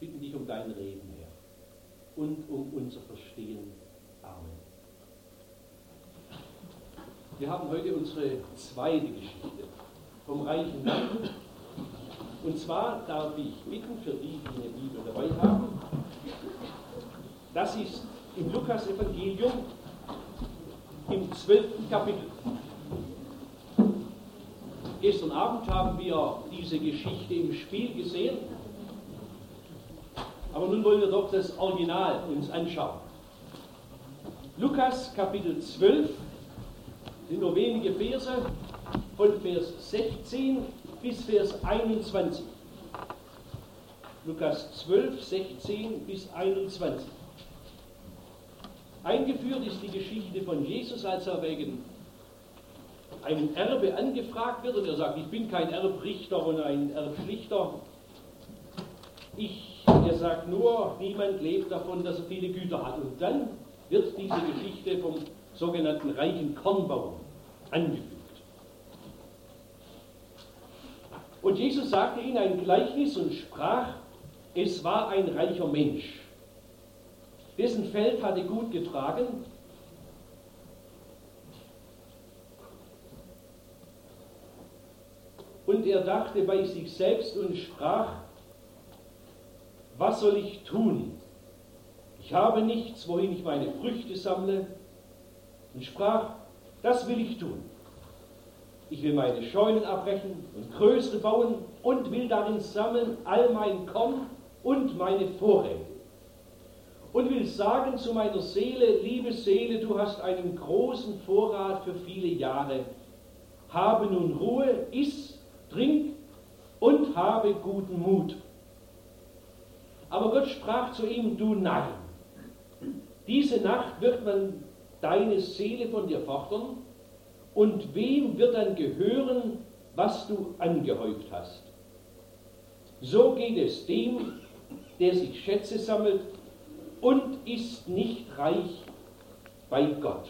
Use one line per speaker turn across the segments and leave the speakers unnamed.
bitten dich um dein Reden, Herr, und um unser Verstehen. Amen. Wir haben heute unsere zweite Geschichte vom reichen Mann. Und zwar darf ich bitten, für die, die eine Bibel dabei haben, das ist im Lukas-Evangelium im 12. Kapitel. Gestern Abend haben wir diese Geschichte im Spiel gesehen, aber nun wollen wir doch das Original uns anschauen. Lukas Kapitel 12 sind nur wenige Verse, von Vers 16 bis Vers 21. Lukas 12, 16 bis 21. Eingeführt ist die Geschichte von Jesus, als er wegen einem Erbe angefragt wird und er sagt, ich bin kein Erbrichter und ein Erbschlichter. Er sagt nur, niemand lebt davon, dass er viele Güter hat. Und dann wird diese Geschichte vom sogenannten reichen Kornbauern angefügt. Und Jesus sagte ihnen ein Gleichnis und sprach, es war ein reicher Mensch, dessen Feld hatte gut getragen, und er dachte bei sich selbst und sprach, was soll ich tun? Ich habe nichts, wohin ich meine Früchte sammle, und sprach, das will ich tun. Ich will meine Scheunen abbrechen und größere bauen und will darin sammeln all mein Korn und meine Vorräte. Und will sagen zu meiner Seele, liebe Seele, du hast einen großen Vorrat für viele Jahre. Habe nun Ruhe, iss, trink und habe guten Mut. Aber Gott sprach zu ihm, du Narr, diese Nacht wird man deine Seele von dir fordern, und wem wird dann gehören, was du angehäuft hast? So geht es dem, der sich Schätze sammelt und ist nicht reich bei Gott.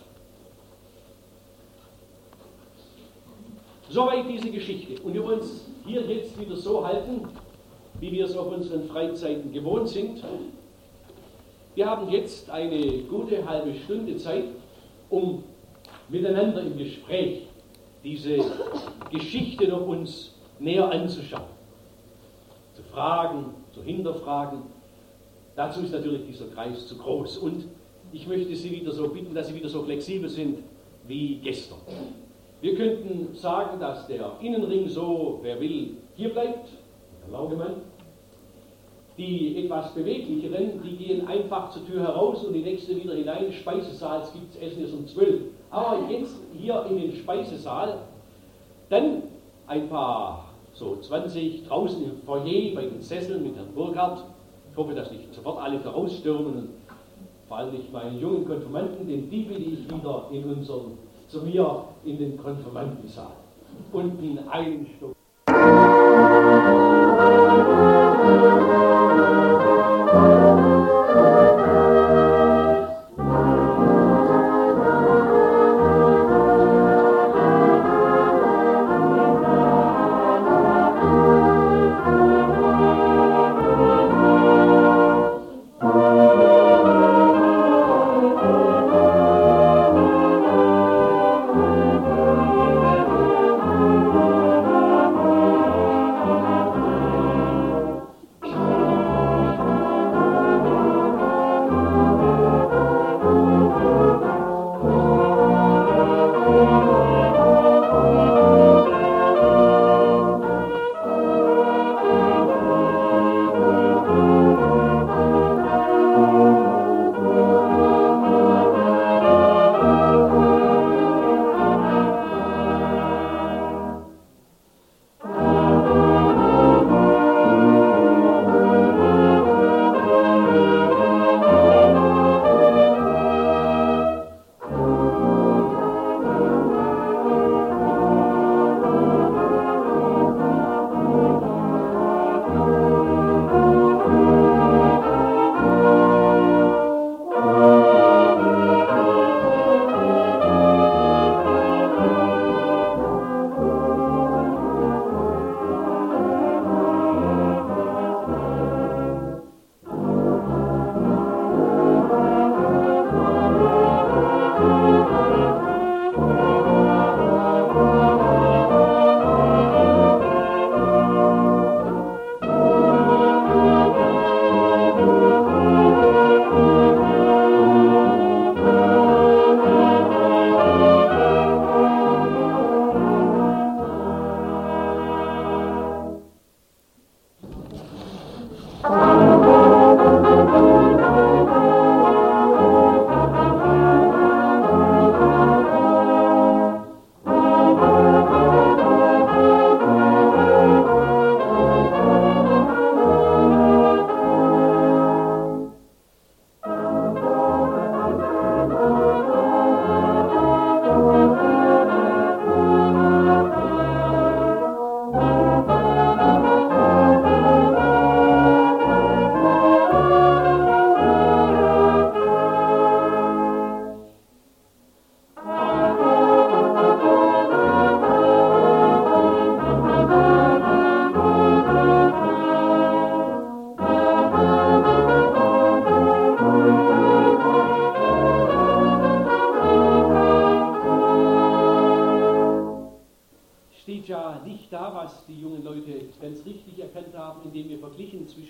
Soweit diese Geschichte. Und wir wollen es hier jetzt wieder so halten, wie wir es auf unseren Freizeiten gewohnt sind. Wir haben jetzt eine gute halbe Stunde Zeit, um miteinander im Gespräch diese Geschichte noch uns näher anzuschauen, zu fragen, zu hinterfragen. Dazu ist natürlich dieser Kreis zu groß und ich möchte Sie wieder so bitten, dass Sie wieder so flexibel sind wie gestern. Wir könnten sagen, dass der Innenring so, wer will, hier bleibt, Herr Laugemann. Die etwas Beweglicheren, die gehen einfach zur Tür heraus und die nächste wieder hinein. Speisesaal, es gibt Essen erst um 12. Aber jetzt hier in den Speisesaal, dann ein paar, so 20 draußen im Foyer bei den Sesseln mit Herrn Burkhardt. Ich hoffe, dass nicht sofort alle herausstürmen und vor allem nicht meine jungen Konfirmanden, denn die bitte ich wieder zu mir in den Konfirmandensaal. Unten einen Stock.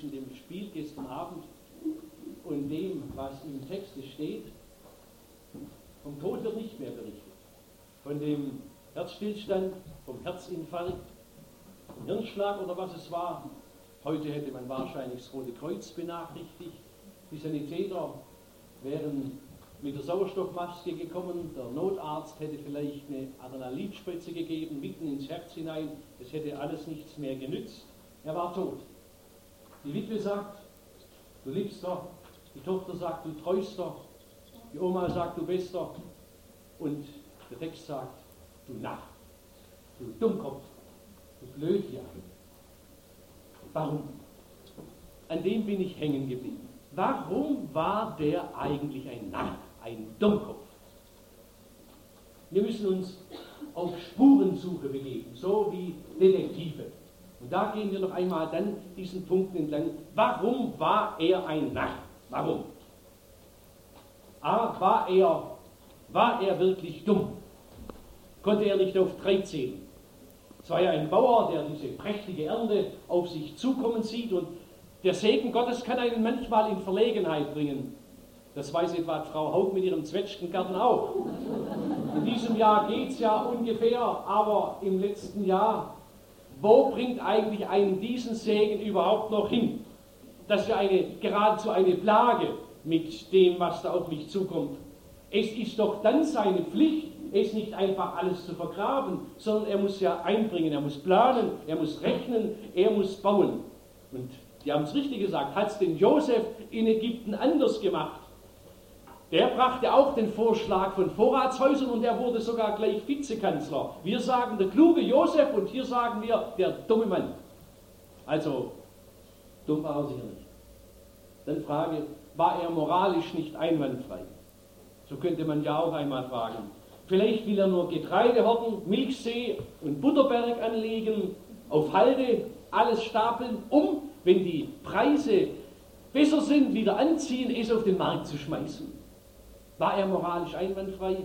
zwischen dem Spiel gestern Abend und dem, was im Text steht. Vom Tod wird nicht mehr berichtet. Von dem Herzstillstand, vom Herzinfarkt, vom Hirnschlag oder was es war. Heute hätte man wahrscheinlich das Rote Kreuz benachrichtigt. Die Sanitäter wären mit der Sauerstoffmaske gekommen. Der Notarzt hätte vielleicht eine Adrenalinspritze gegeben, mitten ins Herz hinein. Es hätte alles nichts mehr genützt. Er war tot. Die Witwe sagt, du liebst doch. Die Tochter sagt, du treust doch. Die Oma sagt, du bist doch. Und der Text sagt, du Narr, du Dummkopf, du Blödjan. Warum? An dem bin ich hängen geblieben. Warum war der eigentlich ein Narr, ein Dummkopf? Wir müssen uns auf Spurensuche begeben, so wie Detektive. Und da gehen wir noch einmal dann diesen Punkt entlang. Warum war er ein Narr? Warum? A, war er wirklich dumm? Konnte er nicht auf 3 zählen? Es war ja ein Bauer, der diese prächtige Ernte auf sich zukommen sieht, und der Segen Gottes kann einen manchmal in Verlegenheit bringen. Das weiß etwa Frau Haug mit ihrem Zwetschgengarten auch. In diesem Jahr geht es ja ungefähr, aber im letzten Jahr, wo bringt eigentlich einen diesen Segen überhaupt noch hin? Das ist ja geradezu eine Plage mit dem, was da auf mich zukommt. Es ist doch dann seine Pflicht, es nicht einfach alles zu vergraben, sondern er muss ja einbringen, er muss planen, er muss rechnen, er muss bauen. Und die haben es richtig gesagt, hat es den Josef in Ägypten anders gemacht. Der brachte auch den Vorschlag von Vorratshäusern und er wurde sogar gleich Vizekanzler. Wir sagen der kluge Josef und hier sagen wir der dumme Mann. Also, dumm war er sicher nicht. Dann Frage, war er moralisch nicht einwandfrei? So könnte man ja auch einmal fragen. Vielleicht will er nur Getreide horten, Milchsee und Butterberg anlegen, auf Halde, alles stapeln, um, wenn die Preise besser sind, wieder anziehen, es auf den Markt zu schmeißen. War er moralisch einwandfrei?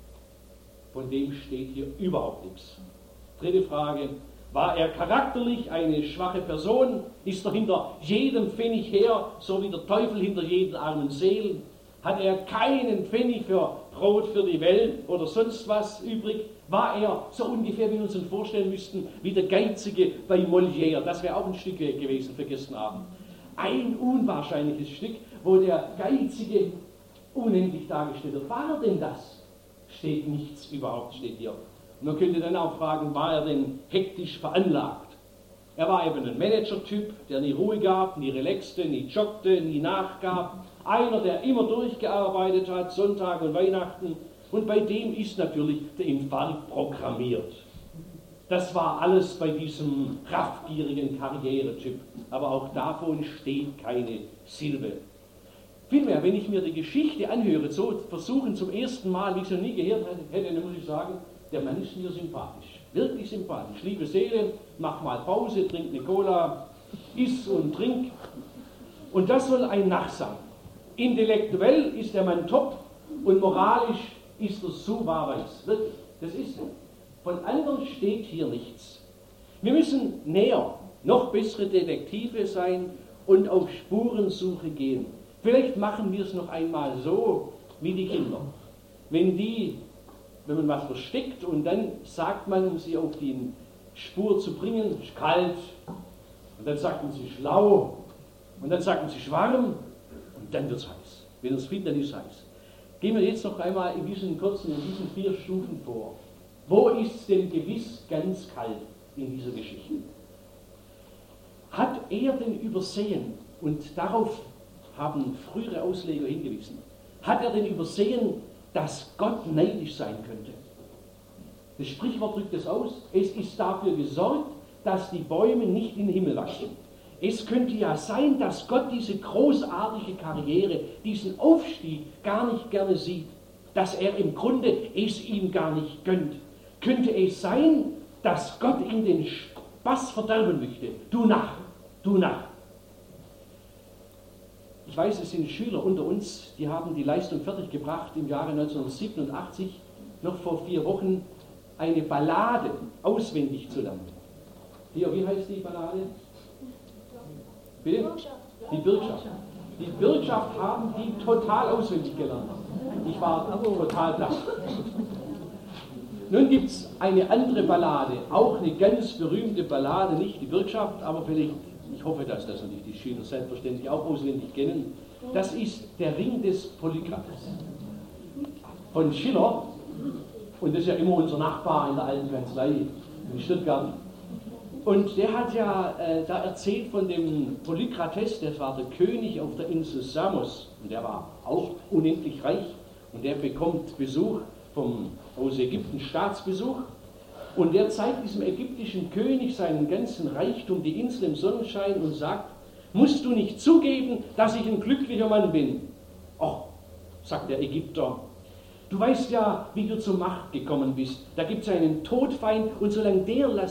Von dem steht hier überhaupt nichts. Dritte Frage, war er charakterlich eine schwache Person? Ist er hinter jedem Pfennig her, so wie der Teufel hinter jeden armen Seelen? Hat er keinen Pfennig für Brot für die Welt oder sonst was übrig? War er so ungefähr, wie wir uns ihn vorstellen müssten, wie der Geizige bei Molière? Das wäre auch ein Stück gewesen für gestern Abend. Ein unwahrscheinliches Stück, wo der Geizige unendlich dargestellt wird. War er denn das? Steht nichts überhaupt, steht hier. Und man könnte dann auch fragen, war er denn hektisch veranlagt? Er war eben ein Manager-Typ, der nie Ruhe gab, nie relaxte, nie joggte, nie nachgab. Einer, der immer durchgearbeitet hat, Sonntag und Weihnachten. Und bei dem ist natürlich der Infarkt programmiert. Das war alles bei diesem raffgierigen Karrieretyp. Aber auch davon steht keine Silbe. Vielmehr, wenn ich mir die Geschichte anhöre, so versuchen zum ersten Mal, wie ich es noch nie gehört hätte, dann muss ich sagen, der Mann ist mir sympathisch. Wirklich sympathisch. Liebe Seele, mach mal Pause, trink eine Cola, iss und trink. Und das soll ein Narr sein. Intellektuell ist der Mann top und moralisch ist er so wahrweis. Wirklich, das ist so. Von anderen steht hier nichts. Wir müssen näher, noch bessere Detektive sein und auf Spurensuche gehen. Vielleicht machen wir es noch einmal so wie die Kinder. Wenn man was versteckt und dann sagt man, um sie auf die Spur zu bringen, ist kalt, und dann sagt man, sie schlau, und dann sagt man, sie warm, und dann wird es heiß. Wenn es findet, dann ist es heiß. Gehen wir jetzt noch einmal in diesen 4 Stufen vor. Wo ist es denn gewiss ganz kalt in dieser Geschichte? Hat er denn übersehen, und darauf haben frühere Ausleger hingewiesen, hat er denn übersehen, dass Gott neidisch sein könnte? Das Sprichwort drückt es aus, es ist dafür gesorgt, dass die Bäume nicht in den Himmel wachsen. Es könnte ja sein, dass Gott diese großartige Karriere, diesen Aufstieg gar nicht gerne sieht, dass er im Grunde es ihm gar nicht gönnt. Könnte es sein, dass Gott ihm den Spaß verderben möchte? Du Narr, du Narr. Ich weiß, es sind Schüler unter uns, die haben die Leistung fertiggebracht, im Jahre 1987, noch vor 4 Wochen, eine Ballade auswendig zu lernen. Wie heißt die Ballade? Bitte? Die Bürgschaft. Die Bürgschaft haben die total auswendig gelernt. Ich war total platt. Nun gibt es eine andere Ballade, auch eine ganz berühmte Ballade, nicht die Bürgschaft, aber vielleicht, ich hoffe, dass das natürlich die Schüler selbstverständlich auch auswendig kennen. Das ist der Ring des Polykrates von Schiller, und das ist ja immer unser Nachbar in der alten Kanzlei in Stuttgart. Und der hat ja da erzählt von dem Polykrates, der war der König auf der Insel Samos, und der war auch unendlich reich, und der bekommt Besuch aus Ägypten, Staatsbesuch, und der zeigt diesem ägyptischen König seinen ganzen Reichtum, die Insel im Sonnenschein, und sagt: Musst du nicht zugeben, dass ich ein glücklicher Mann bin? Och, sagt der Ägypter, du weißt ja, wie du zur Macht gekommen bist. Da gibt es einen Todfeind, und solange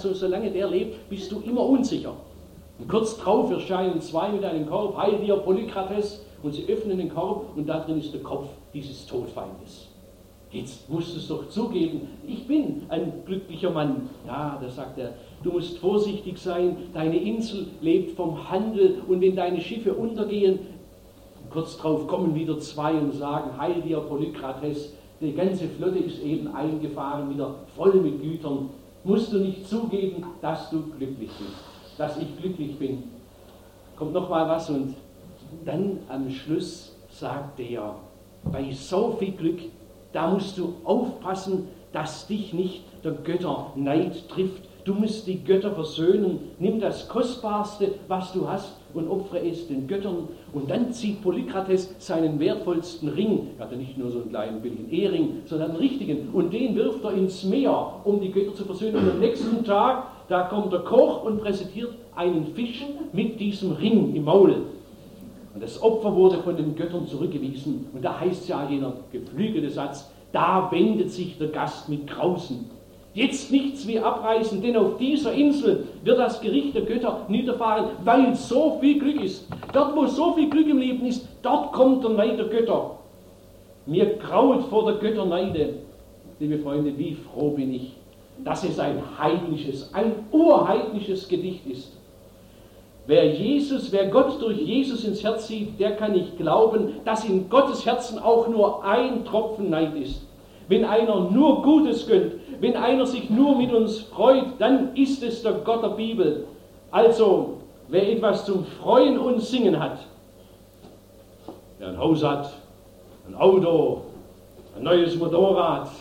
der lebt, bist du immer unsicher. Und kurz drauf erscheinen zwei mit einem Korb: Heil dir, Polykrates, und sie öffnen den Korb, und da drin ist der Kopf dieses Todfeindes. Jetzt musst du es doch zugeben, ich bin ein glücklicher Mann. Ja, da sagt er, du musst vorsichtig sein, deine Insel lebt vom Handel, und wenn deine Schiffe untergehen, kurz drauf kommen wieder zwei und sagen: Heil dir, Polykrates, die ganze Flotte ist eben eingefahren, wieder voll mit Gütern. Musst du nicht zugeben, dass du glücklich bist, dass ich glücklich bin? Kommt noch mal was, und dann am Schluss sagt er, bei so viel Glück, da musst du aufpassen, dass dich nicht der Götterneid trifft. Du musst die Götter versöhnen. Nimm das Kostbarste, was du hast, und opfere es den Göttern. Und dann zieht Polykrates seinen wertvollsten Ring. Er hatte nicht nur so einen kleinen billigen Ehering, sondern einen richtigen. Und den wirft er ins Meer, um die Götter zu versöhnen. Und am nächsten Tag, da kommt der Koch und präsentiert einen Fisch mit diesem Ring im Maul. Und das Opfer wurde von den Göttern zurückgewiesen. Und da heißt ja jener geflügelte Satz: Da wendet sich der Gast mit Grausen. Jetzt nichts wie abreißen, denn auf dieser Insel wird das Gericht der Götter niederfahren, weil so viel Glück ist. Dort, wo so viel Glück im Leben ist, dort kommt der Neid der Götter. Mir graut vor der Götterneide. Liebe Freunde, wie froh bin ich, dass es ein heidnisches, ein urheidnisches Gedicht ist. Wer Gott durch Jesus ins Herz sieht, der kann nicht glauben, dass in Gottes Herzen auch nur ein Tropfen Neid ist. Wenn einer nur Gutes gönnt, wenn einer sich nur mit uns freut, dann ist es der Gott der Bibel. Also, wer etwas zum Freuen und Singen hat, wer ein Haus hat, ein Auto, ein neues Motorrad,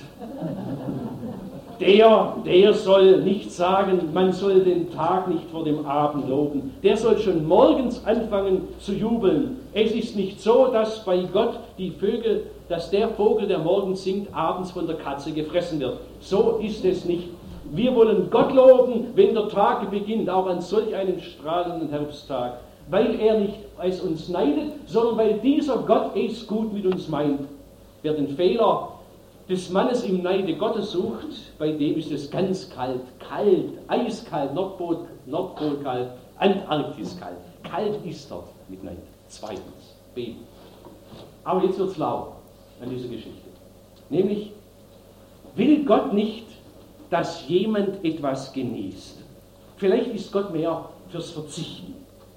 der soll nicht sagen, man soll den Tag nicht vor dem Abend loben. Der soll schon morgens anfangen zu jubeln. Es ist nicht so, dass bei Gott dass der Vogel, der morgens singt, abends von der Katze gefressen wird. So ist es nicht. Wir wollen Gott loben, wenn der Tag beginnt, auch an solch einem strahlenden Herbsttag, weil er nicht als uns neidet, sondern weil dieser Gott es gut mit uns meint. Wer den Fehler des Mannes im Neide Gottes sucht, bei dem ist es ganz kalt, eiskalt, Nordpol kalt, Antarktis kalt. Kalt ist dort mit Neid. Zweitens, B. Aber jetzt wird es lau an dieser Geschichte. Nämlich, will Gott nicht, dass jemand etwas genießt? Vielleicht ist Gott mehr fürs Verzichten.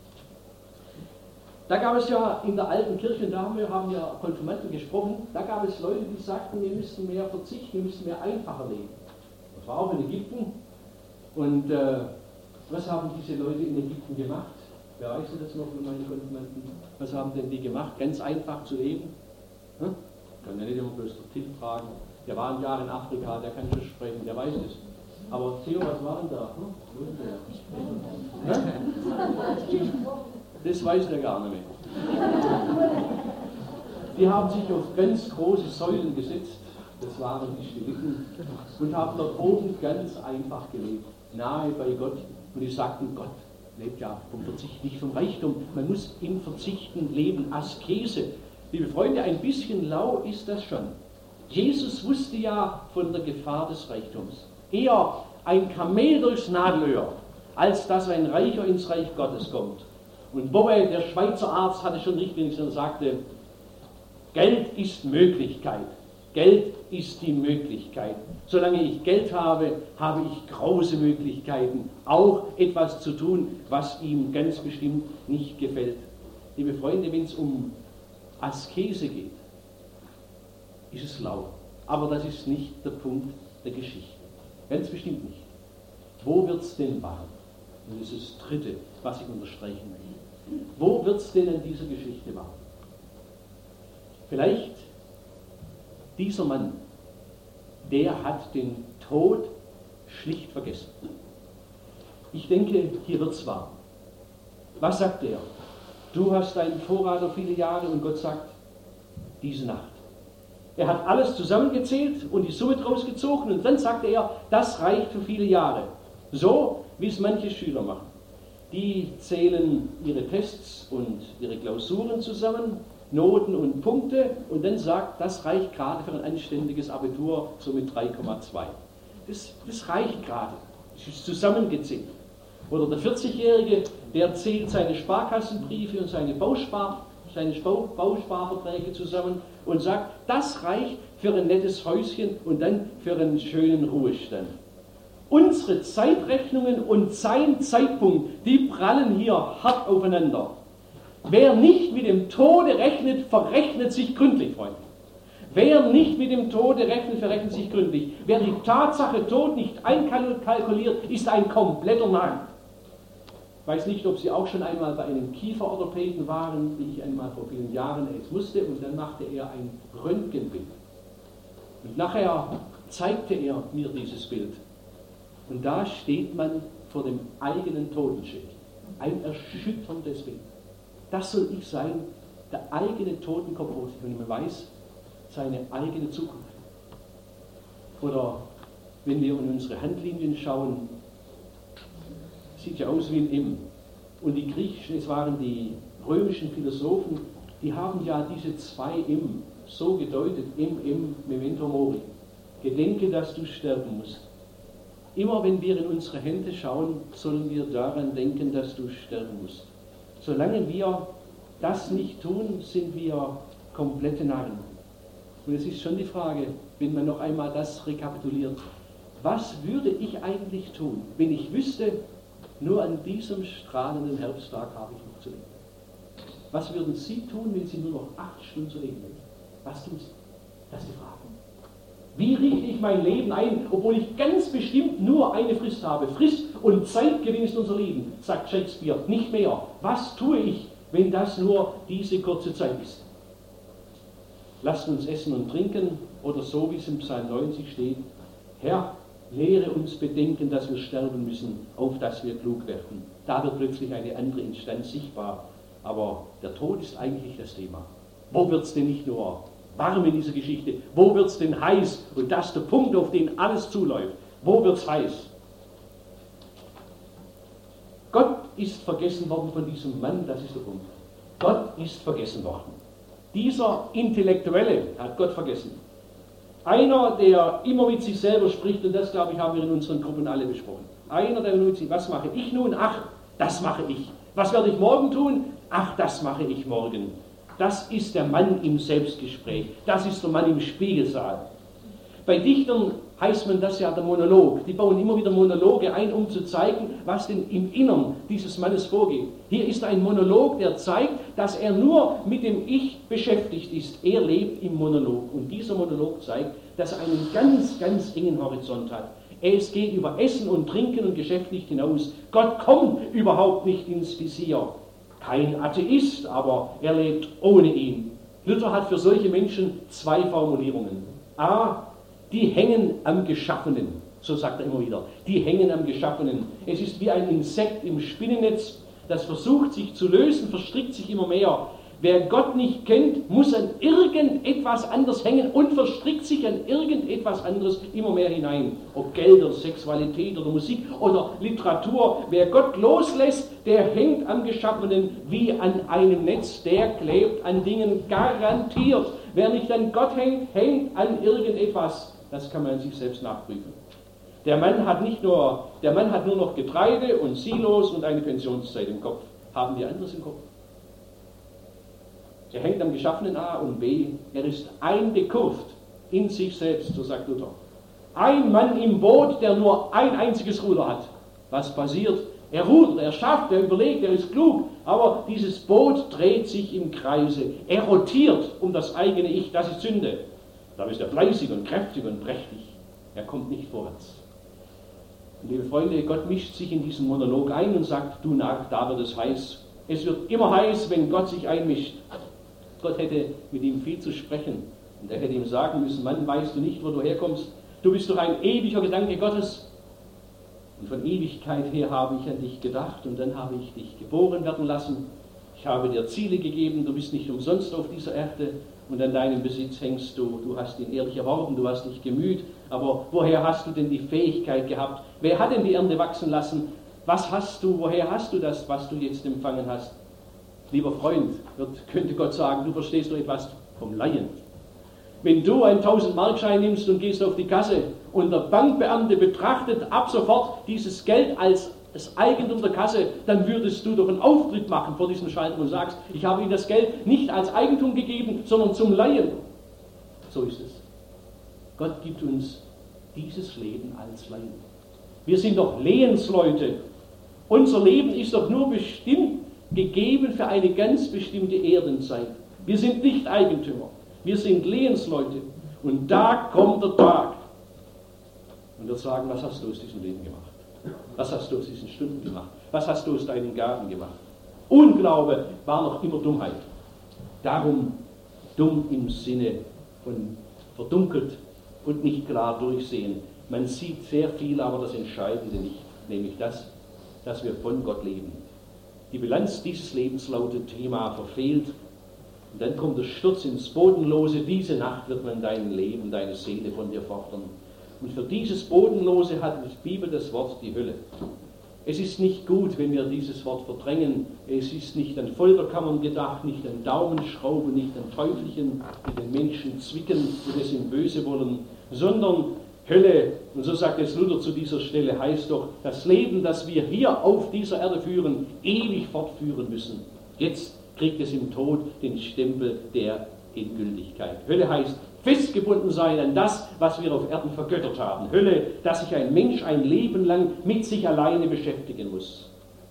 Da gab es ja in der alten Kirche, da haben ja Konfirmanden gesprochen, da gab es Leute, die sagten, wir müssten mehr verzichten, wir müssten mehr einfacher leben. Das war auch in Ägypten. Und was haben diese Leute in Ägypten gemacht? Wer weiß das noch, meine Konfirmanden? Was haben denn die gemacht? Ganz einfach zu leben? Hm? Kann ja nicht immer bloß der Titel fragen. Der war ein Jahr in Afrika, der kann schon sprechen, der weiß es. Aber Theo, was war denn da? Das weiß der gar nicht mehr. Die haben sich auf ganz große Säulen gesetzt, das waren die Stiliken, und haben dort oben ganz einfach gelebt, nahe bei Gott. Und die sagten, Gott lebt ja vom Verzicht, nicht vom Reichtum. Man muss im Verzichten leben, Askese. Liebe Freunde, ein bisschen lau ist das schon. Jesus wusste ja von der Gefahr des Reichtums. Eher ein Kamel durchs Nadelöhr, als dass ein Reicher ins Reich Gottes kommt. Und Bobbe, der Schweizer Arzt, hatte schon richtig, wenn er sagte, Geld ist Möglichkeit. Geld ist die Möglichkeit. Solange ich Geld habe, habe ich große Möglichkeiten, auch etwas zu tun, was ihm ganz bestimmt nicht gefällt. Liebe Freunde, wenn es um Askese geht, ist es lau. Aber das ist nicht der Punkt der Geschichte. Ganz bestimmt nicht. Wo wird es denn wahr? Und das ist das Dritte, was ich unterstreichen möchte. Wo wird es denn in dieser Geschichte wahr? Vielleicht dieser Mann, der hat den Tod schlicht vergessen. Ich denke, hier wird es wahr. Was sagt er? Du hast deinen Vorrat auf viele Jahre und Gott sagt, diese Nacht. Er hat alles zusammengezählt und die Summe draus gezogen und dann sagte er, das reicht für viele Jahre. So, wie es manche Schüler machen. Die zählen ihre Tests und ihre Klausuren zusammen, Noten und Punkte und dann sagt, das reicht gerade für ein anständiges Abitur, so mit 3,2. Das reicht gerade. Das ist zusammengezählt. Oder der 40-Jährige, der zählt seine Sparkassenbriefe und seine Bausparverträge zusammen und sagt, das reicht für ein nettes Häuschen und dann für einen schönen Ruhestand. Unsere Zeitrechnungen und sein Zeitpunkt, die prallen hier hart aufeinander. Wer nicht mit dem Tode rechnet, verrechnet sich gründlich, Freunde. Wer nicht mit dem Tode rechnet, verrechnet sich gründlich. Wer die Tatsache Tod nicht einkalkuliert, ist ein kompletter Narr. Ich weiß nicht, ob Sie auch schon einmal bei einem Kieferorthopäden waren, wie ich einmal vor vielen Jahren es musste, und dann machte er ein Röntgenbild. Und nachher zeigte er mir dieses Bild. Und da steht man vor dem eigenen Totenschild. Ein erschütterndes Bild. Das soll ich sein, der eigene Totenkopf vor sich, und man weiß seine eigene Zukunft. Oder wenn wir in unsere Handlinien schauen, sieht ja aus wie ein M. Und die Griechischen, es waren die römischen Philosophen, die haben ja diese zwei M so gedeutet, M, memento mori. Gedenke, dass du sterben musst. Immer wenn wir in unsere Hände schauen, sollen wir daran denken, dass du sterben musst. Solange wir das nicht tun, sind wir komplette Narren. Und es ist schon die Frage, wenn man noch einmal das rekapituliert, was würde ich eigentlich tun, wenn ich wüsste, nur an diesem strahlenden Herbsttag habe ich noch zu leben? Was würden Sie tun, wenn Sie nur noch 8 Stunden zu leben hätten? Was tun Sie? Das ist die Frage. Wie richte ich mein Leben ein, obwohl ich ganz bestimmt nur eine Frist habe? Frist und Zeitgewinn ist unser Leben, sagt Shakespeare, nicht mehr. Was tue ich, wenn das nur diese kurze Zeit ist? Lasst uns essen und trinken, oder so wie es im Psalm 90 steht, Herr, lehre uns bedenken, dass wir sterben müssen, auf dass wir klug werden. Da wird plötzlich eine andere Instanz sichtbar. Aber der Tod ist eigentlich das Thema. Wo wird es denn nicht nur warm in dieser Geschichte? Wo wird es denn heiß? Und das ist der Punkt, auf den alles zuläuft. Wo wird es heiß? Gott ist vergessen worden von diesem Mann, das ist der Punkt. Gott ist vergessen worden. Dieser Intellektuelle hat Gott vergessen. Einer, der immer mit sich selber spricht, und das, glaube ich, haben wir in unseren Gruppen alle besprochen. Einer, der nur mit sich, was mache ich nun? Ach, das mache ich. Was werde ich morgen tun? Ach, das mache ich morgen. Das ist der Mann im Selbstgespräch. Das ist der Mann im Spiegelsaal. Bei Dichtern heißt man das ja der Monolog. Die bauen immer wieder Monologe ein, um zu zeigen, was denn im Innern dieses Mannes vorgeht. Hier ist ein Monolog, der zeigt, dass er nur mit dem Ich beschäftigt ist. Er lebt im Monolog. Und dieser Monolog zeigt, dass er einen ganz, ganz engen Horizont hat. Es geht über Essen und Trinken und Geschäft nicht hinaus. Gott kommt überhaupt nicht ins Visier. Kein Atheist, aber er lebt ohne ihn. Luther hat für solche Menschen 2 Formulierungen. A, die hängen am Geschaffenen, so sagt er immer wieder. Die hängen am Geschaffenen. Es ist wie ein Insekt im Spinnennetz, das versucht sich zu lösen, verstrickt sich immer mehr. Wer Gott nicht kennt, muss an irgendetwas anderes hängen und verstrickt sich an irgendetwas anderes immer mehr hinein. Ob Geld oder Sexualität oder Musik oder Literatur. Wer Gott loslässt, der hängt am Geschaffenen wie an einem Netz. Der klebt an Dingen garantiert. Wer nicht an Gott hängt, hängt an irgendetwas. Das kann man sich selbst nachprüfen. Der Mann hat nur noch Getreide und Silos und eine Pensionszeit im Kopf. Haben wir anderes im Kopf? Er hängt am Geschaffenen A und B. Er ist eingekurvt in sich selbst, so sagt Luther. Ein Mann im Boot, der nur ein einziges Ruder hat. Was passiert? Er rudert, er schafft, er überlegt, er ist klug, aber dieses Boot dreht sich im Kreise. Er rotiert um das eigene Ich, das ist Sünde. Da ist er fleißig und kräftig und prächtig. Er kommt nicht vorwärts. Und liebe Freunde, Gott mischt sich in diesen Monolog ein und sagt, du Narr, da wird es heiß. Es wird immer heiß, wenn Gott sich einmischt. Gott hätte mit ihm viel zu sprechen. Und er hätte ihm sagen müssen, Mann, weißt du nicht, wo du herkommst? Du bist doch ein ewiger Gedanke Gottes. Und von Ewigkeit her habe ich an dich gedacht und dann habe ich dich geboren werden lassen. Ich habe dir Ziele gegeben, du bist nicht umsonst auf dieser Erde und an deinem Besitz hängst du. Du hast ihn ehrlich erworben, du hast dich gemüht, aber woher hast du denn die Fähigkeit gehabt? Wer hat denn die Ernte wachsen lassen? Was hast du, woher hast du das, was du jetzt empfangen hast? Lieber Freund, könnte Gott sagen, du verstehst doch etwas vom Laien. Wenn du einen 1000-Markschein nimmst und gehst auf die Kasse und der Bankbeamte betrachtet ab sofort dieses Geld als das Eigentum der Kasse, dann würdest du doch einen Auftritt machen vor diesem Schalter und sagst, ich habe Ihnen das Geld nicht als Eigentum gegeben, sondern zum Leihen. So ist es. Gott gibt uns dieses Leben als Leihen. Wir sind doch Lehensleute. Unser Leben ist doch nur bestimmt gegeben für eine ganz bestimmte Erdenzeit. Wir sind nicht Eigentümer. Wir sind Lehensleute. Und da kommt der Tag. Und wir sagen, was hast du aus diesem Leben gemacht? Was hast du aus diesen Stunden gemacht? Was hast du aus deinen Gaben gemacht? Unglaube war noch immer Dummheit. Darum dumm im Sinne von verdunkelt und nicht klar durchsehen. Man sieht sehr viel, aber das Entscheidende nicht, nämlich das, dass wir von Gott leben. Die Bilanz dieses Lebens lautet Thema verfehlt. Und dann kommt der Sturz ins Bodenlose. Diese Nacht wird man dein Leben, deine Seele von dir fordern. Und für dieses Bodenlose hat die Bibel das Wort die Hölle. Es ist nicht gut, wenn wir dieses Wort verdrängen. Es ist nicht an Folterkammern gedacht, nicht an Daumenschrauben, nicht an Teufelchen, die den Menschen zwicken und es ihm böse wollen, sondern Hölle, und so sagt es Luther zu dieser Stelle, heißt doch, das Leben, das wir hier auf dieser Erde führen, ewig fortführen müssen. Jetzt kriegt es im Tod den Stempel der Endgültigkeit. Hölle heißt festgebunden sein an das, was wir auf Erden vergöttert haben. Hölle, dass sich ein Mensch ein Leben lang mit sich alleine beschäftigen muss.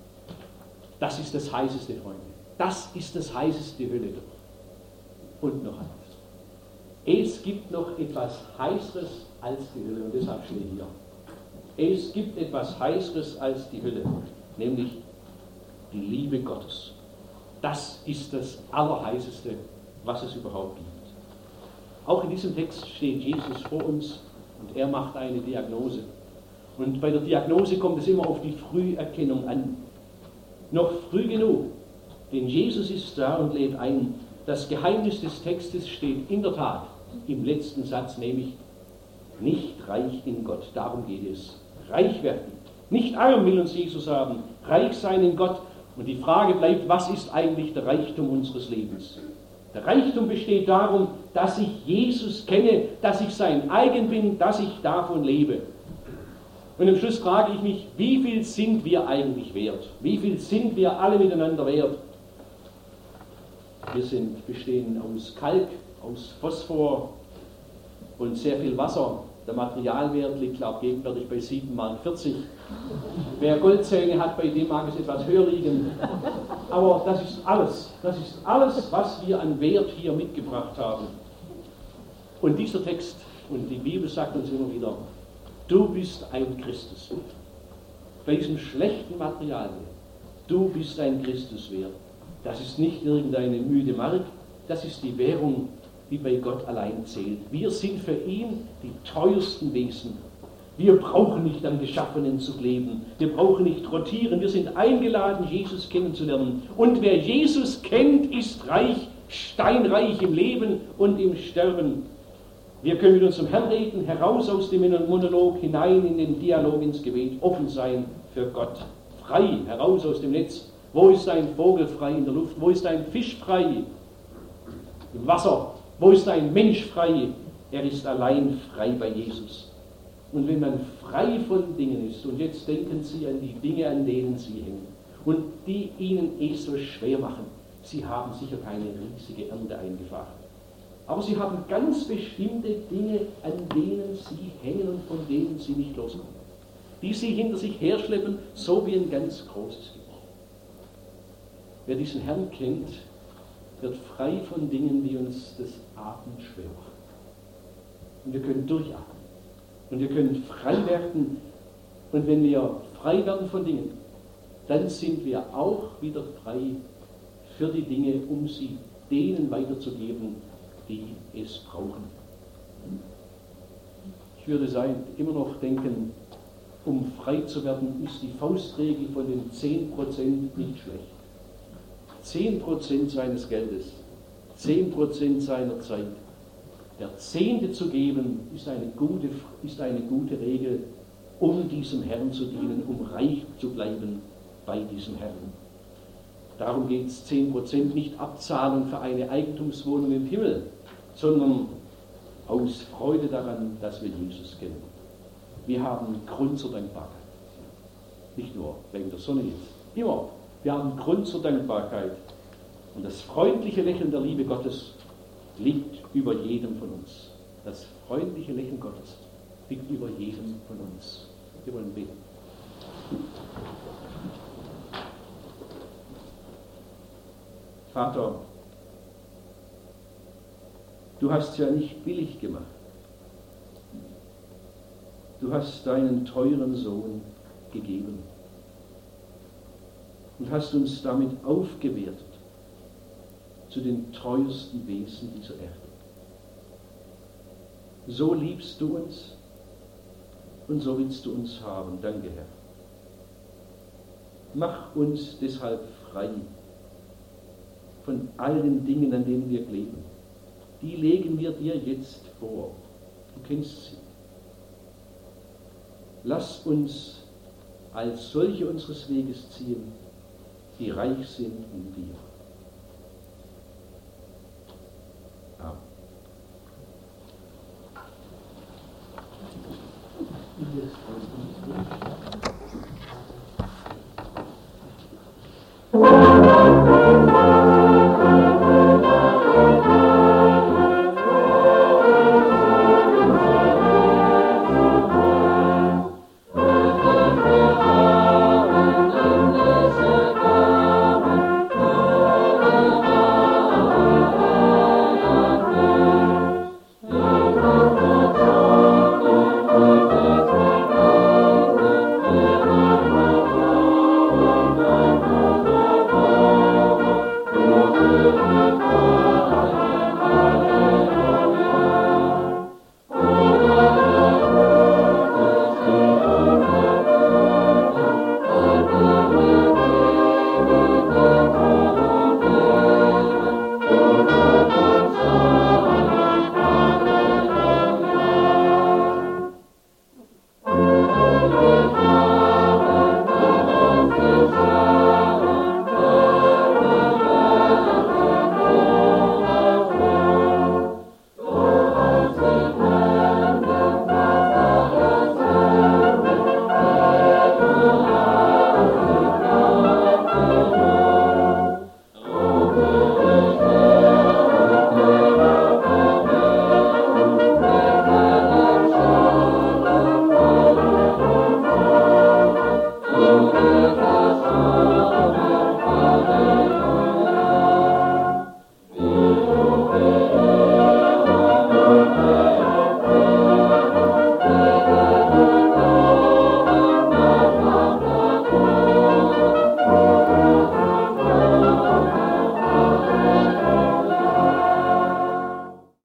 Das ist das Heißeste, Freunde. Das ist das Heißeste, Hölle. Und noch eins. Es gibt noch etwas Heißeres als die Hölle. Und deshalb steht hier. Es gibt etwas Heißeres als die Hölle. Nämlich die Liebe Gottes. Das ist das Allerheißeste, was es überhaupt gibt. Auch in diesem Text steht Jesus vor uns und er macht eine Diagnose. Und bei der Diagnose kommt es immer auf die Früherkennung an. Noch früh genug, denn Jesus ist da und lädt ein. Das Geheimnis des Textes steht in der Tat im letzten Satz, nämlich nicht reich in Gott. Darum geht es. Reich werden. Nicht arm will uns Jesus haben. Reich sein in Gott. Und die Frage bleibt, was ist eigentlich der Reichtum unseres Lebens? Der Reichtum besteht darum, dass ich Jesus kenne, dass ich sein eigen bin, dass ich davon lebe. Und am Schluss frage ich mich, wie viel sind wir eigentlich wert? Wie viel sind wir alle miteinander wert? Wir bestehen aus Kalk, aus Phosphor und sehr viel Wasser. Der Materialwert liegt, glaube ich, gegenwärtig bei 7,40 Mark. Wer Goldzähne hat, bei dem mag es etwas höher liegen. Aber das ist alles. Das ist alles, was wir an Wert hier mitgebracht haben. Und dieser Text und die Bibel sagt uns immer wieder, du bist ein Christuswert. Bei diesem schlechten Materialwert. Du bist ein Christuswert. Das ist nicht irgendeine müde Mark, das ist die Währung, die bei Gott allein zählt. Wir sind für ihn die teuersten Wesen. Wir brauchen nicht am Geschaffenen zu leben. Wir brauchen nicht rotieren. Wir sind eingeladen, Jesus kennenzulernen. Und wer Jesus kennt, ist reich, steinreich im Leben und im Sterben. Wir können mit unserem Herrn reden, heraus aus dem Monolog, hinein in den Dialog, ins Gebet, offen sein für Gott. Frei, heraus aus dem Netz. Wo ist ein Vogel frei in der Luft? Wo ist ein Fisch frei im Wasser? Wo ist ein Mensch frei? Er ist allein frei bei Jesus. Und wenn man frei von Dingen ist, und jetzt denken Sie an die Dinge, an denen Sie hängen, und die Ihnen so schwer machen, Sie haben sicher keine riesige Ernte eingefahren. Aber sie haben ganz bestimmte Dinge, an denen sie hängen und von denen sie nicht loskommen. Die sie hinter sich herschleppen, so wie ein ganz großes Gewicht. Wer diesen Herrn kennt, wird frei von Dingen, die uns das Atmen schwer machen. Und wir können durchatmen. Und wir können frei werden. Und wenn wir frei werden von Dingen, dann sind wir auch wieder frei für die Dinge, um sie denen weiterzugeben, die es brauchen. Ich würde immer noch denken, um frei zu werden, ist die Faustregel von den 10% nicht schlecht. 10% seines Geldes, 10% seiner Zeit. Der Zehnte zu geben, ist eine gute Regel, um diesem Herrn zu dienen, um reich zu bleiben bei diesem Herrn. Darum geht es 10% nicht Abzahlung für eine Eigentumswohnung im Himmel, sondern aus Freude daran, dass wir Jesus kennen. Wir haben Grund zur Dankbarkeit. Nicht nur wegen der Sonne jetzt. Immer. Wir haben Grund zur Dankbarkeit. Und das freundliche Lächeln der Liebe Gottes liegt über jedem von uns. Das freundliche Lächeln Gottes liegt über jedem von uns. Wir wollen beten. Vater, du hast es ja nicht billig gemacht. Du hast deinen teuren Sohn gegeben und hast uns damit aufgewertet zu den treuesten Wesen dieser Erde. So liebst du uns und so willst du uns haben. Danke, Herr. Mach uns deshalb frei von all den Dingen, an denen wir kleben. Die legen wir dir jetzt vor. Du kennst sie. Lass uns als solche unseres Weges ziehen, die reich sind in dir.